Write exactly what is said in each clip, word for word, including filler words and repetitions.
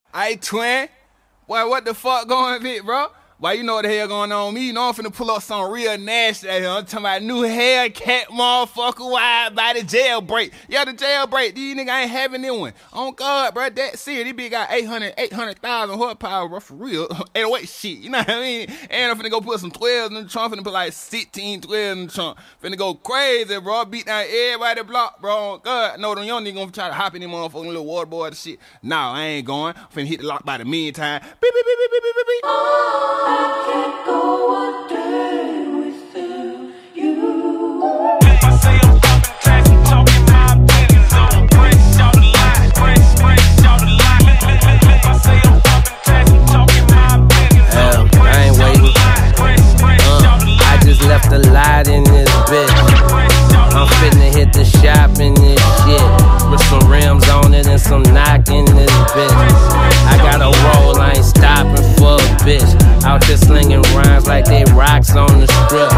Aight, twin. Boy, what the fuck going with, bro? Boy, you know what the hell going on with me. You know I'm finna pull up some real nasty out here. I'm talking about new Hellcat motherfucker wide body jailbreak. Yeah, the jailbreak. These niggas ain't having this one. On God, bro, that serious. This bitch got eight hundred thousand horsepower, bro, for real. eight oh eight shit, you know what I mean? And I'm finna go put some twelves in the trunk. Finna put like sixteen twelves in the trunk. Finna go crazy, bro. Beat down everybody block, bro. On God, no, them young niggas gonna try to hop in them motherfucking little waterboard and shit. Nah, I ain't going. I'm finna hit the lock by the meantime. Beep, beep, beep, beep, beep, beep, beep. I can't go a day without you. I say I'm talking tax, I'm talking my business on fresh out the line, fresh, fresh out the line. I say I'm talking tax, I'm talking my business on fresh out the line, fresh, fresh out the line. I just left a lot in this bitch. I'm finna hit the shop in this shit with some rims on it and some knock in this bitch. I got a roll, I ain't stopping for a bitch. Out here slinging rhymes like they rocks on the strip.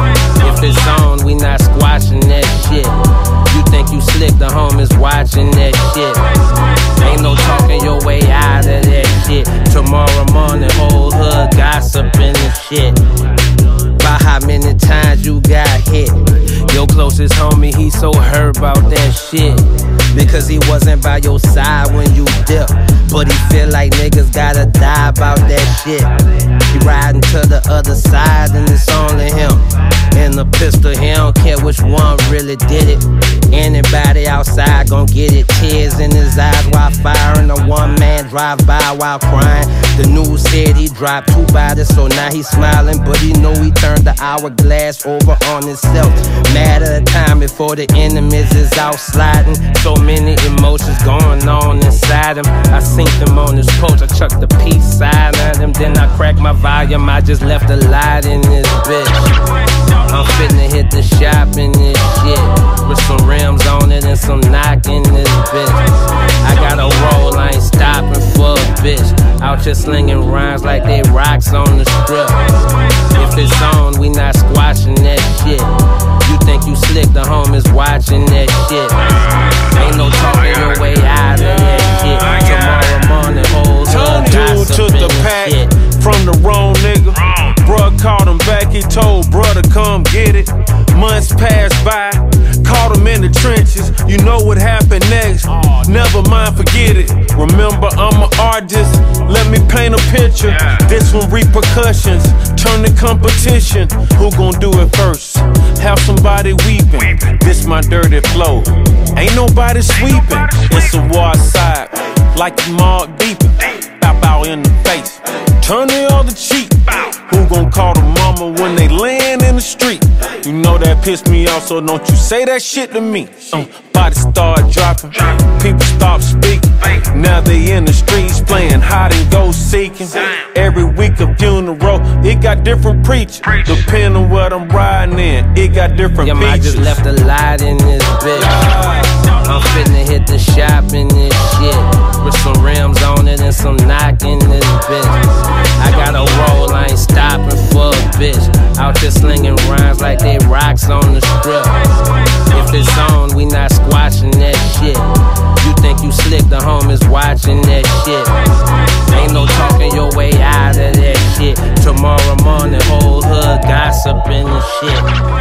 If it's on, we not squashing that shit. You think you slick, the homies watching that shit. Ain't no talking your way out of that shit. Tomorrow morning, whole hood gossiping and shit. About how many times you got hit. Your closest homie, he so hurt about that shit. Because he wasn't by your side when you dip. But he feel like niggas gotta die about that shit. He riding to the other side and it's only him. And the pistol, he don't care which one really did it. Anybody outside gon' get it. Tears in his eyes while firing. A one man drive by while crying. The news said he dropped two bodies, so now he's smiling. But he know he turned the hourglass over on himself. Matter of time before the enemies is out sliding. So many emotions going on inside him. I seen him on his post, I chucked the peace sign at him. Then I cracked my volume, I just left a light in this bitch. I'm finna hit the shop in this shit with some rims on it and some knock in this bitch. I got a roll, I ain't stopping for a bitch. Out here slinging rhymes like they rocks on the strip. If it's on, we not squashing that shit. You think you slick, the homies watching that shit. Ain't no talking your way out of that shit. Tomorrow morning, whole hood Dude took the pack shit from the wrong nigga. Bruh called him back, he told bruh to come get it. Months passed by, caught him in the trenches. You know what happened next, never mind, forget it. Remember, I'm an artist, let me paint a picture. This one repercussions, turn the competition. Who gon' do it first? Have somebody weeping, this my dirty flow. Ain't nobody sweeping, it's a war side, like you mark beeping. Bow bow in the face, turn the other cheek. Who gon' call the mama when they land in the street? You know that pissed me off, so don't you say that shit to me. Um, bodies start dropping, people stop speaking. Now they in the streets playing hide and go seeking. Every week a funeral, it got different preachers. Depending on what I'm riding in, it got different yeah, features. I just left a light in this bitch. I'm finna hit the shop in this shit with some rims on it and some knock in this bitch. I got a roll, I ain't stopping for a bitch. Out here slinging rhymes like they rocks on the strip. If it's on, we not squashing that shit. You think you slick, the homies watching that shit. Ain't no talking your way out of that shit. Tomorrow morning, whole hood gossiping and shit.